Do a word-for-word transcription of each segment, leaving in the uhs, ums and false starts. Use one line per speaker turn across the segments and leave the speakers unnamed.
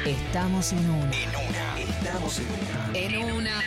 Estamos en una.
En una. Estamos en una.
En una.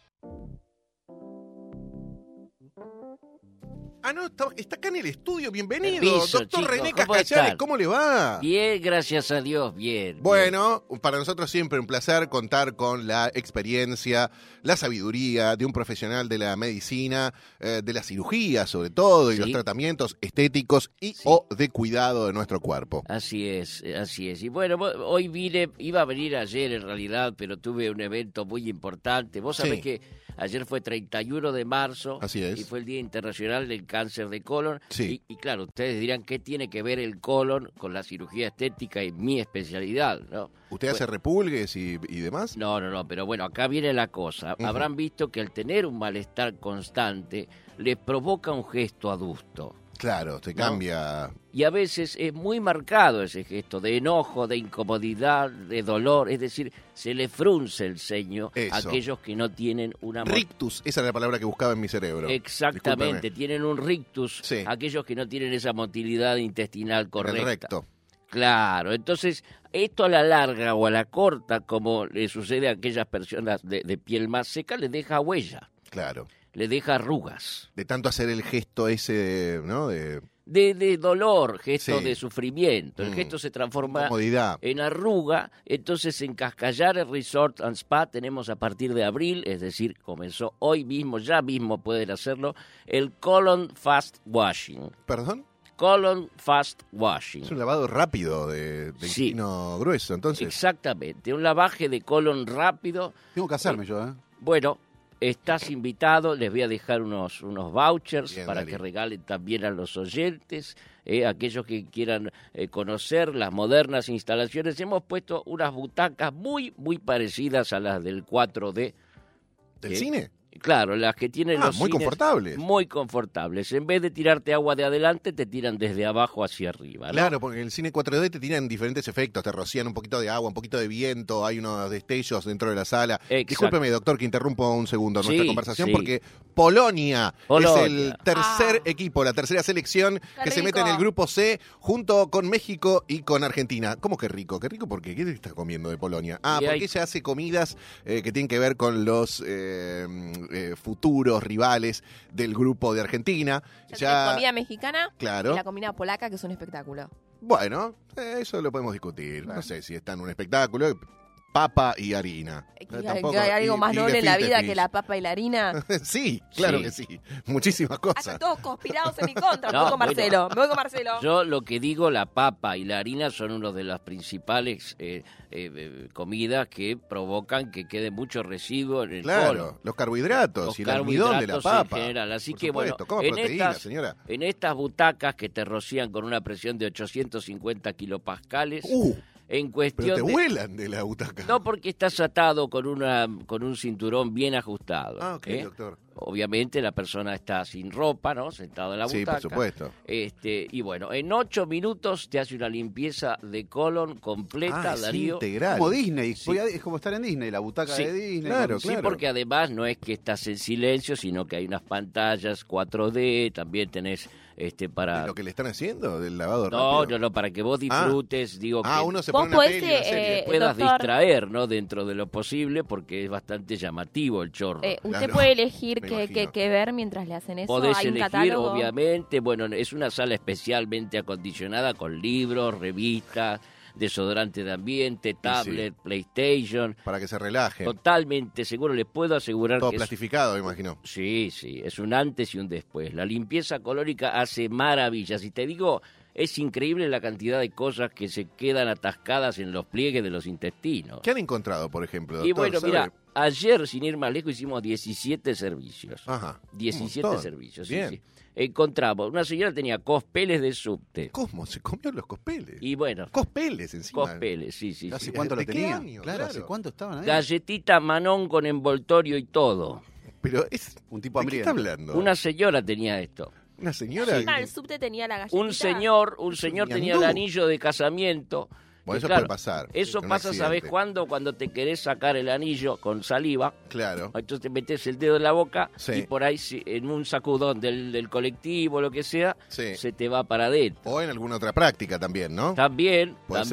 Ah, no, está, está acá en el estudio. Bienvenido,
Permiso,
doctor
chicos,
René
¿cómo
Cascallari.
están?
¿Cómo le va?
Bien, gracias a Dios, bien.
Bueno, para nosotros siempre un placer contar con la experiencia, la sabiduría de un profesional de la medicina, eh, de la cirugía sobre todo, y
Sí.
los tratamientos estéticos y
Sí.
o de cuidado de nuestro cuerpo.
Así es, así es. Y bueno, vo- hoy vine, iba a venir ayer en realidad, pero tuve un evento muy importante. Vos sabés
Sí.
que ayer fue treinta y uno de marzo.
Así es.
Y fue el Día Internacional del Cáncer de Colon.
Sí.
Y, y claro, ustedes dirán, ¿qué tiene que ver el colon con la cirugía estética y mi especialidad? ¿No?
¿Usted hace repulgues y, y demás?
No, no, no, pero bueno, acá viene la cosa.
Ujú.
Habrán visto que al tener un malestar constante, les provoca un gesto adusto.
Claro, se cambia.
Y a veces es muy marcado ese gesto de enojo, de incomodidad, de dolor. Es decir, se le frunce el ceño
Eso.
a aquellos que no tienen una... mo-
Rictus, esa era la palabra que buscaba en mi cerebro.
Exactamente,
Discúlpeme.
tienen un rictus,
Sí.
aquellos que no tienen esa motilidad intestinal
En el
correcta.
recto.
Claro, entonces esto a la larga o a la corta, como le sucede a aquellas personas de, de piel más seca, les deja huella,
Claro.
les deja arrugas.
De tanto hacer el gesto ese, ¿no? De
De, de dolor, gesto
Sí.
de sufrimiento. El
Mm.
gesto se transforma
comodidad.
en arruga. Entonces en Cascallares Resort and Spa tenemos a partir de abril, es decir, comenzó hoy mismo, ya mismo pueden hacerlo, el Colon Fast Washing.
¿Perdón?
Colon Fast Washing.
Es un lavado rápido de, de
Sí.
intestino grueso, entonces.
Exactamente, un lavaje de colon rápido.
Tengo que hacerme yo, ¿eh?
Bueno, estás invitado, les voy a dejar unos, unos vouchers
Bien,
para
Dali.
que regalen también a los oyentes, eh, aquellos que quieran eh, conocer las modernas instalaciones. Hemos puesto unas butacas muy, muy parecidas a las del cuatro D.
¿Del
¿Qué?
cine?
Claro, las que tienen
Ah,
los
muy
cines,
confortables.
Muy confortables. En vez de tirarte agua de adelante, te tiran desde abajo hacia arriba, ¿no?
Claro, porque en el cine cuatro D te tiran diferentes efectos, te rocían un poquito de agua, un poquito de viento, hay unos destellos dentro de la sala.
Exacto.
Discúlpeme, doctor, que interrumpo un segundo nuestra
Sí,
conversación,
sí.
porque Polonia,
Polonia.
es el tercer
Ah.
equipo, la tercera selección
Qué
que se
rico.
mete en el grupo C junto con México y con Argentina. ¿Cómo que rico? ¿Qué rico? ¿Por qué? ¿Qué te estás comiendo de Polonia? Ah,
Y
porque
hay-
ella hace comidas eh, que tienen que ver con los eh, eh, futuros rivales del grupo de Argentina.
La comida mexicana
Claro.
y la comida polaca, que es un espectáculo.
Bueno, eh, eso lo podemos discutir. No sé si está en un espectáculo. Papa y harina.
Que-
Eh,
que
tampoco-
hay algo
y-
más
y
noble en la
gefilte
vida
fish.
que la papa y la harina.
Sí, claro
Sí.
que sí. Muchísimas
Hasta
cosas.
todos conspirados en mi contra.
No,
me voy con
bueno.
Marcelo. Me voy con Marcelo.
Yo lo que digo, la papa y la harina son una de las principales eh, eh, eh, comidas que provocan que quede mucho residuo en el colon.
Claro, los carbohidratos
Los
y el almidón de la
carbohidratos
papa.
en general. Así
Por
que
supuesto.
bueno,
Coma
en
proteína,
estas,
señora.
en estas butacas que te rocían con una presión de ochocientos cincuenta kilopascales,
Uh,
en
pero
cuestión
te
de...
vuelan de la butaca.
No, porque estás atado con una con un cinturón bien ajustado.
Ah, ok,
¿eh?
doctor.
Obviamente la persona está sin ropa, ¿no? Sentado en la
Sí,
butaca.
por supuesto.
Este, y bueno, en ocho minutos te hace una limpieza de colon completa,
Ah, es
Darío.
integral.
Como Disney.
Sí.
Voy a- es como estar en Disney, la butaca
Sí.
de Disney.
Claro,
con-
Sí,
claro.
porque además no es que estás en silencio, sino que hay unas pantallas cuatro D, también tenés este para...
¿De lo que le están haciendo? ¿Del lavado
No,
rápido?
no, no, para que vos disfrutes, digo
Ah,
que
uno se
Vos
pone una
podés,
peli, una
eh,
serie.
eh,
puedas
doctor-
distraer, ¿no? Dentro de lo posible, porque es bastante llamativo el chorro.
Eh, usted
Claro.
puede elegir
Me
qué,
imagino.
qué- qué ver mientras le hacen eso.
Podés
Hay un
elegir,
catálogo.
obviamente. Bueno, es una sala especialmente acondicionada con libros, revistas, desodorante de ambiente, tablet, PlayStation.
Para que se relaje.
Totalmente seguro, les puedo asegurar
Todo
que es,
plastificado, me imagino.
sí, sí, es un antes y un después. La limpieza colórica hace maravillas. Y te digo, es increíble la cantidad de cosas que se quedan atascadas en los pliegues de los intestinos.
¿Qué han encontrado, por ejemplo, doctor?
Y bueno,
¿Sabe?
mira, ayer, sin ir más lejos, hicimos diecisiete servicios.
Ajá.
diecisiete
Un montón.
servicios, sí,
Bien.
sí. Encontramos, una señora tenía cospeles de subte.
¿Cómo? ¿Se comió los cospeles?
Y bueno,
Cospeles encima.
cospeles, sí, sí.
¿Hace
sí.
cuánto
¿De
lo
qué
tenía?
año?
Claro,
Claro.
¿hace cuánto estaban ahí?
Galletita Manón con envoltorio y todo.
Pero es...
Un tipo
¿De qué está
hambriento.
hablando?
Una señora tenía esto.
Una señora...
Encima del subte tenía la galletita.
Un señor, un señor tenía el
ñandú.
anillo de casamiento.
Bueno,
que,
eso puede pasar.
Eso
Un
pasa, ¿sabés
accidente.
cuándo? Cuando te querés sacar el anillo con saliva.
Claro.
Entonces te metes el dedo en la boca
Sí.
y por ahí, si- en un sacudón del, del colectivo, lo que sea,
Sí.
se te va para adentro.
O en alguna otra práctica también, ¿no?
También,
Puede
también.
ser.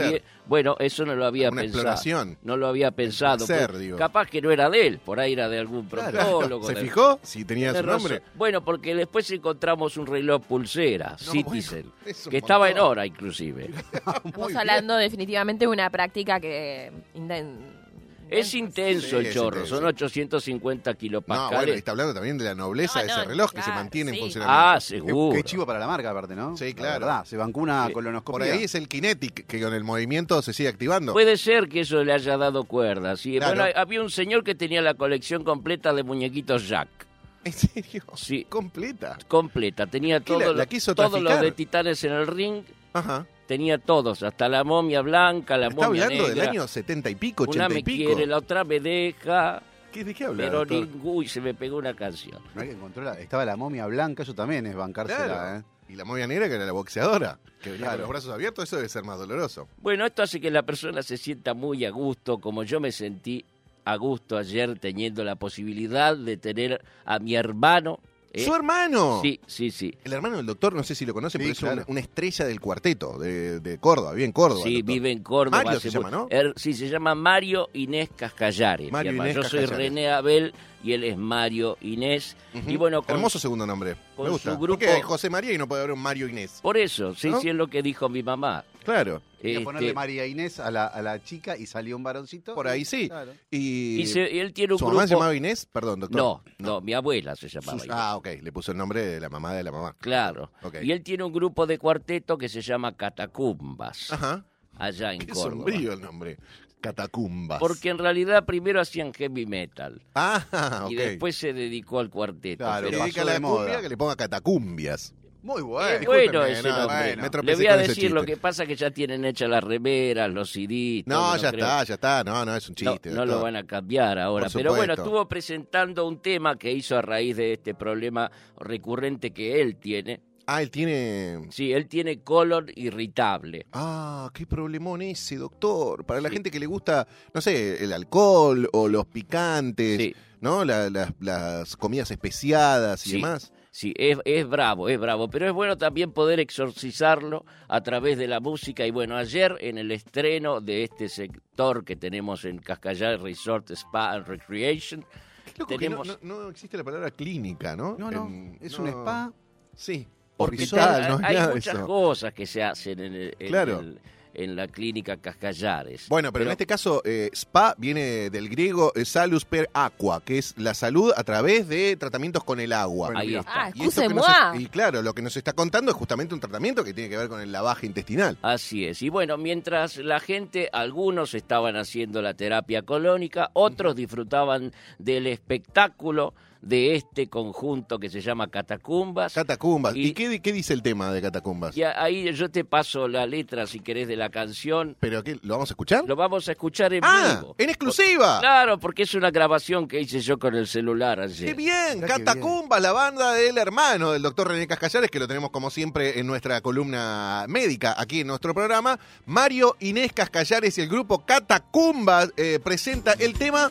Bueno, eso no lo había
Una
pensado.
exploración.
No lo había pensado.
placer,
porque
digo.
Capaz que no era de él, por ahí era de algún
Claro.
proctólogo.
¿Se
de-
fijó si tenía su
Tenés razón.
nombre?
Bueno, porque después encontramos un reloj pulsera,
No,
Citizen,
bueno, es un
que estaba en
montón.
hora inclusive.
Estamos hablando definitivamente de una práctica que... inden-
Es intenso
Sí,
el
es
chorro,
intenso.
son ochocientos cincuenta
No,
kilopascales.
bueno, y está hablando también de la nobleza
No,
de ese
no,
reloj que se
claro,
mantiene en
sí.
funcionamiento.
ah,
Qué,
seguro.
qué chivo para la marca, aparte, ¿no?
Sí,
La
claro.
verdad, se bancó una
Sí.
colonoscopia.
Por ahí es el kinetic, que con el movimiento se sigue activando.
Puede ser que eso le haya dado cuerda. Sí.
Claro.
Bueno, había un señor que tenía la colección completa de muñequitos Jack.
¿En serio?
Sí.
Completa.
Completa. Tenía
¿Qué, la-
todo,
la quiso
todos los
traficar?
de Titanes en el ring.
Ajá.
Tenía todos, hasta la momia blanca, la
Está
momia
hablando del
negra.
año setenta y pico,
Una
ochenta
me
y pico.
quiere, la otra me deja.
¿Qué, ¿De qué habla?
Pero
doctor?
ningún... Uy, se me pegó una canción.
No hay que encontró la- estaba la momia blanca, eso también es bancársela,
Claro.
¿eh?
Y la momia negra, que era la boxeadora, que venía
Claro.
con los brazos abiertos, eso debe ser más doloroso.
Bueno, esto hace que la persona se sienta muy a gusto, como yo me sentí a gusto ayer teniendo la posibilidad de tener a mi hermano. ¿eh?
¡Su hermano!
Sí, sí, sí.
El hermano del doctor, no sé si lo conoce,
Sí,
pero es
claro.
una, una estrella del cuarteto de, de Córdoba, vive en Córdoba.
Sí,
el doctor.
vive en Córdoba.
Mario
hace
se llama,
mu-
¿no?
Er- sí, se llama Mario Inés Cascallares.
Mario
se llama.
Inés
Yo soy
Cascallares.
René Abel y él es Mario Inés.
Ujú.
Y bueno, con-
Hermoso segundo nombre.
con
Me gusta.
su grupo-
Porque hay José María y no puede haber un Mario Inés.
por eso, sí,
¿No?
sí es lo que dijo mi mamá.
Claro.
Quería
Este,
ponerle María Inés a la, a la chica y salió un varoncito.
Por ahí sí.
Claro.
Y,
y, se- y él tiene un
¿Su
grupo...
mamá se llamaba Inés? Perdón, doctor.
No, no, mi abuela se llamaba
Sus-
Inés.
Ah, ok. Le puso el nombre de la mamá de la mamá.
Claro.
Ok.
Y él tiene un grupo de cuarteto que se llama Catacumbas,
Ajá.
allá en
Qué
Córdoba.
sombrío el nombre. Catacumbas.
Porque en realidad primero hacían heavy metal
Ah, ok.
y después se dedicó al cuarteto.
Claro,
Le
pero
dedica
pasó
la
de moda.
cumbia que le ponga catacumbias.
Muy
es
bueno.
bueno
discúlpeme,
ese
no,
nombre.
bueno, me
Le
tropecé
voy a
con ese
decir lo
chiste.
que pasa es que ya tienen hechas las remeras, los C D.
No,
todo,
ya
creo.
está, ya está. No, no, es un
No,
chiste.
no lo
doctor.
van a cambiar ahora.
Por
Pero bueno,
supuesto.
estuvo presentando un tema que hizo a raíz de este problema recurrente que él tiene.
Ah, él tiene...
Sí, él tiene colon irritable.
Ah, qué problemón ese, doctor. Para la
Sí.
gente que le gusta, no sé, el alcohol o los picantes,
Sí.
¿no? La- la- las comidas especiadas y
Sí.
demás.
Sí, es, es bravo, es bravo, pero es bueno también poder exorcizarlo a través de la música. Y bueno, ayer en el estreno de este sector que tenemos en Cascayal Resort Spa and Recreation,
Qué loco que
tenemos...
no, no- no existe la palabra clínica, ¿no?
No, no,
En-
es
no.
un spa.
Sí.
Porque
Hospital,
hay,
no es
hay
nada de
muchas
eso.
cosas que se hacen en, el- en
Claro.
el- en la clínica Cascallares.
Bueno, pero, en este caso, eh, spa viene del griego eh, salus per aqua, que es la salud a través de tratamientos con el agua.
Bueno,
Ahí
mira.
está.
Ah,
Y, esto que nos
excuse-moi.
es- y claro, lo que nos está contando es justamente un tratamiento que tiene que ver con el lavaje intestinal.
Así es. Y bueno, mientras la gente, algunos estaban haciendo la terapia colónica, otros disfrutaban del espectáculo de este conjunto que se llama Catacumbas.
Catacumbas. ¿Y,
Y-
qué, qué dice el tema de Catacumbas?
Y a- ahí yo te paso la letra, si querés, de la canción.
¿Pero qué? ¿Lo vamos a escuchar?
Lo vamos a escuchar en
¡Ah!
vivo.
¡En exclusiva!
Claro, porque es una grabación que hice yo con el celular ayer.
¡Qué bien!
Mirá qué
Catacumbas, la banda del hermano del doctor René Cascallares, que lo tenemos como siempre en nuestra columna médica aquí en nuestro programa. Mario Inés Cascallares y el grupo Catacumbas eh, presenta el tema...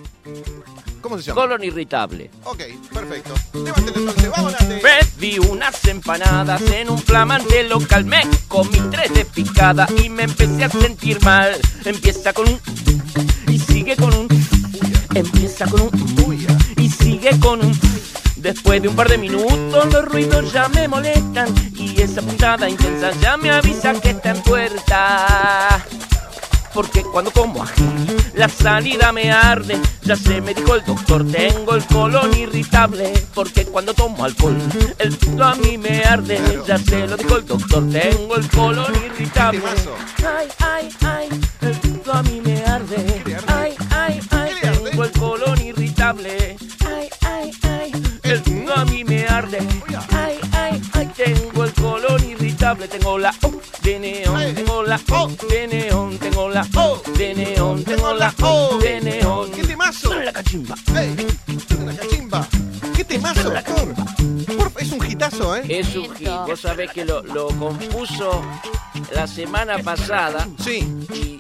¿Cómo se llama?
Colon irritable.
Ok, perfecto. Levántelo entonces, vámonos.
Pedí unas empanadas en un flamante local. Me comí tres de picada y me empecé a sentir mal. Empieza con un... y sigue con un... Empieza con un... y sigue con un... Después de un par de minutos los ruidos ya me molestan y esa puntada intensa ya me avisa que está en puerta. Porque cuando como ají, la salida me arde. Ya se me dijo el doctor, tengo el colon irritable. Porque cuando tomo alcohol, el pito a mí me arde.
Claro.
Ya se lo dijo el doctor, tengo el colon irritable.
Temazo.
Ay, ay, ay, el pito a mí me arde.
¿Qué le arde?
Ay, ay, ay,
¿Qué le arde?
tengo el colon irritable. Ay, ay, ay, el pito a mí me arde. Ay, ay, ay, tengo el colon irritable. Tengo la O de neón, tengo la O de neón, tengo la O de neón, tengo la O de neón.
¡Qué temazo!
Suena la cachimba.
¡Ey! ¡La cachimba! ¡Qué temazo, doctor! Por- es un hitazo, ¿eh?
Es un hit. Vos sabés que lo, lo compuso la semana pasada
Sí.
y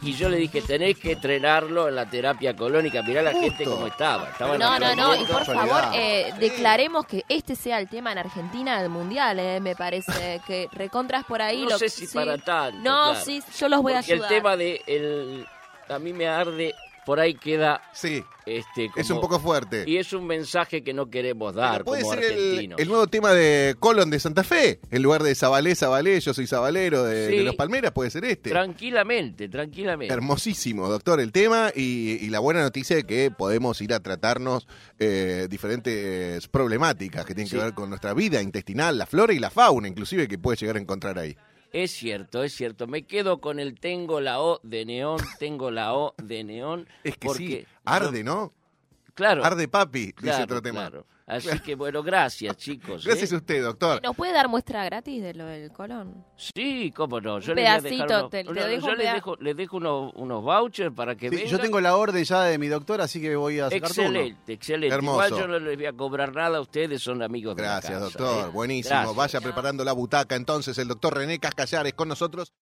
y yo le dije, tenés que entrenarlo en la terapia colónica. Mirá la
Justo.
gente cómo estaba. Estaban
No, no, no, y
aprendiendo.
por favor,
Casualidad.
eh, declaremos que este sea el tema en Argentina del Mundial, eh, me parece que recontras por ahí.
No
lo,
sé si
sí.
para tanto.
No,
claro.
sí, yo los voy a
Porque
ayudar.
el tema de el, a mí me arde, por ahí queda
Sí,
este como,
es un poco fuerte.
y es un mensaje que no queremos dar
Pero puede
como
ser el,
argentinos.
el nuevo tema de Colón de Santa Fe, en lugar de Zabalé, Zabalé, yo soy Zabalero de,
Sí.
de los Palmeras, puede ser este.
Tranquilamente, tranquilamente.
Hermosísimo, doctor, el tema y, y la buena noticia de que podemos ir a tratarnos eh, diferentes problemáticas que tienen
Sí.
que ver con nuestra vida intestinal, la flora y la fauna, inclusive, que puede llegar a encontrar ahí.
Es cierto, es cierto. Me quedo con el tengo la O de neón, tengo la O de neón.
Es que
porque
sí, arde, ¿no?
Claro.
Arde papi, dice
claro,
otro tema.
claro. Así que bueno, gracias chicos.
Gracias
¿eh?
a usted, doctor.
¿Nos puede dar muestra gratis de lo del colon?
Sí, cómo no. Yo
Un
les voy a
pedacito,
dejar unos,
te- te
uno-
dejo
yo
un
les
peda-
dejo, les dejo unos, unos vouchers para que
Sí,
vengan.
yo tengo la orden ya de mi doctor, así que voy a sacar turno.
Excelente, excelente.
Hermoso.
Igual yo no les voy a cobrar nada, ustedes son amigos de la
Gracias,
casa,
doctor.
¿eh?
Buenísimo.
Gracias.
Vaya preparando la butaca. Entonces, el doctor René Cascallares con nosotros.